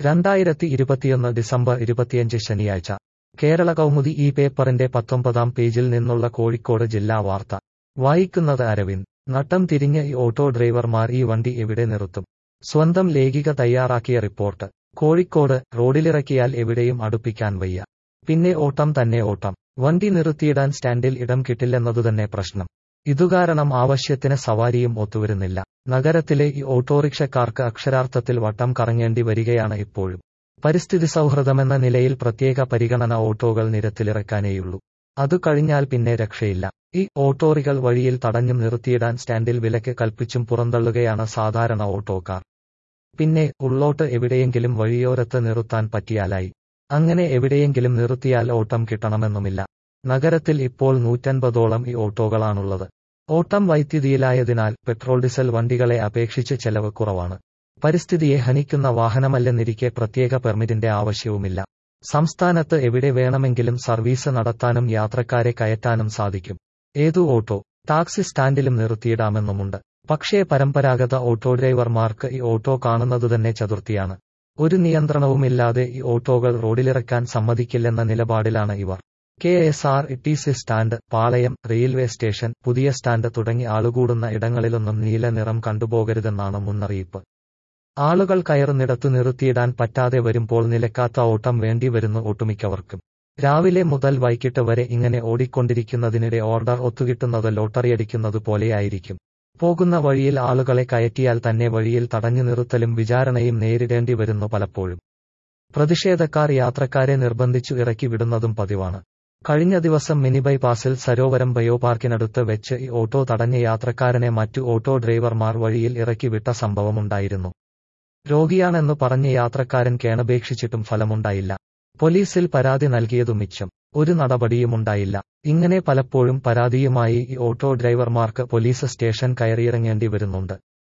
2021 December 25 ശനിയാഴ്ച കേരള കൗമുദി ഈ പേപ്പറിന്റെ 19-ാം പേജിൽ നിന്നുള്ള കോഴിക്കോട് ജില്ലാ വാർത്ത വായിക്കുന്നത് അരവിന്ദ്. നട്ടം തിരിഞ്ഞ ഈ ഓട്ടോ ഡ്രൈവർമാർ ഈ വണ്ടി എവിടെ നിർത്തും? സ്വന്തം ലേഖിക തയ്യാറാക്കിയ റിപ്പോർട്ട്. കോഴിക്കോട് റോഡിലിറക്കിയാൽ എവിടെയും അടുപ്പിക്കാൻ വയ്യ. പിന്നെ ഓട്ടം തന്നെ ഓട്ടം. വണ്ടി നിർത്തിയിടാൻ സ്റ്റാൻഡിൽ ഇടം കിട്ടില്ലെന്നതുതന്നെ പ്രശ്നം. ഇതുകാരണം ആവശ്യത്തിന് സവാരിയും ഒത്തുവരുന്നില്ല. നഗരത്തിലെ ഈ ഓട്ടോറിക്ഷക്കാർക്ക് അക്ഷരാർത്ഥത്തിൽ വട്ടം കറങ്ങേണ്ടി വരികയാണ് ഇപ്പോഴും. പരിസ്ഥിതി സൗഹൃദമെന്ന നിലയിൽ പ്രത്യേക പരിഗണന ഓട്ടോകൾ നിരത്തിലിറക്കാനേയുള്ളൂ. അതു കഴിഞ്ഞാൽ പിന്നെ രക്ഷയില്ല. ഈ ഓട്ടോറികൾ വഴിയിൽ തടഞ്ഞും നിർത്തിയിടാൻ സ്റ്റാൻഡിൽ വിലക്ക് കൽപ്പിച്ചും പുറന്തള്ളുകയാണ് സാധാരണ ഓട്ടോക്കാർ. പിന്നെ ഉള്ളോട്ട് എവിടെയെങ്കിലും വഴിയോരത്ത് നിർത്താൻ പറ്റിയാലായി. അങ്ങനെ എവിടെയെങ്കിലും നിർത്തിയാൽ ഓട്ടം കിട്ടണമെന്നുമില്ല. നഗരത്തിൽ ഇപ്പോൾ 150ഓളം ഈ ഓട്ടോകളാണുള്ളത്. ഓട്ടം വൈദ്യുതിയിലായതിനാൽ പെട്രോൾ ഡീസൽ വണ്ടികളെ അപേക്ഷിച്ച് ചെലവ് കുറവാണ്. പരിസ്ഥിതിയെ ഹനിക്കുന്ന വാഹനമല്ലെന്നിരിക്കെ പ്രത്യേക പെർമിറ്റിന്റെ ആവശ്യവുമില്ല. സംസ്ഥാനത്ത് എവിടെ വേണമെങ്കിലും സർവീസ് നടത്താനും യാത്രക്കാരെ കയറ്റാനും സാധിക്കും. ഏതു ഓട്ടോ ടാക്സി സ്റ്റാൻഡിലും നിർത്തിയിടാമെന്നുമുണ്ട്. പക്ഷേ പരമ്പരാഗത ഓട്ടോ ഡ്രൈവർമാർക്ക് ഈ ഓട്ടോ കാണുന്നതുതന്നെ ചതുർത്ഥിയാണ്. ഒരു നിയന്ത്രണവുമില്ലാതെ ഈ ഓട്ടോകൾ റോഡിലിറക്കാൻ സമ്മതിക്കില്ലെന്ന നിലപാടിലാണ് ഇവർ. KSRTC stand, Palayam, railway station, പുതിയ സ്റ്റാൻഡ് തുടങ്ങി ആളുകൂടുന്ന ഇടങ്ങളിലൊന്നും നീല നിറം കണ്ടുപോകരുതെന്നാണ് മുന്നറിയിപ്പ്. ആളുകൾ കയറുന്നിടത്തു നിർത്തിയിടാൻ പറ്റാതെ വരുമ്പോൾ നിലക്കാത്ത ഓട്ടം വേണ്ടി വരുന്നു ഒട്ടുമിക്കവർക്കും. രാവിലെ മുതൽ വൈകിട്ട് വരെ ഇങ്ങനെ ഓടിക്കൊണ്ടിരിക്കുന്നതിനിടെ ഓർഡർ ഒത്തുകിട്ടുന്നത് ലോട്ടറിയടിക്കുന്നത് പോലെയായിരിക്കും. പോകുന്ന വഴിയിൽ ആളുകളെ കയറ്റിയാൽ തന്നെ വഴിയിൽ തടഞ്ഞു നിർത്തലും വിചാരണയും നേരിടേണ്ടി വരുന്നു പലപ്പോഴും. പ്രതിഷേധക്കാർ യാത്രക്കാരെ നിർബന്ധിച്ചു ഇറക്കി വിടുന്നതും പതിവാണ്. കഴിഞ്ഞ ദിവസം മിനി ബൈപാസിൽ സരോവരം ബയോപാർക്കിനടുത്ത് വെച്ച് ഈ ഓട്ടോ തടഞ്ഞ യാത്രക്കാരനെ മറ്റു ഓട്ടോ ഡ്രൈവർമാർ വഴിയിൽ ഇറക്കി വിട്ട സംഭവമുണ്ടായിരുന്നു. രോഗിയാണെന്നു പറഞ്ഞ് യാത്രക്കാരൻ കേണപേക്ഷിച്ചിട്ടും ഫലമുണ്ടായില്ല. പോലീസിൽ പരാതി നൽകിയതു മിച്ചം. ഒരു നടപടിയുമുണ്ടായില്ല. ഇങ്ങനെ പലപ്പോഴും പരാതിയുമായി ഈ ഓട്ടോ ഡ്രൈവർമാർക്ക് പോലീസ് സ്റ്റേഷൻ കയറിയിറങ്ങേണ്ടി വരുന്നുണ്ട്.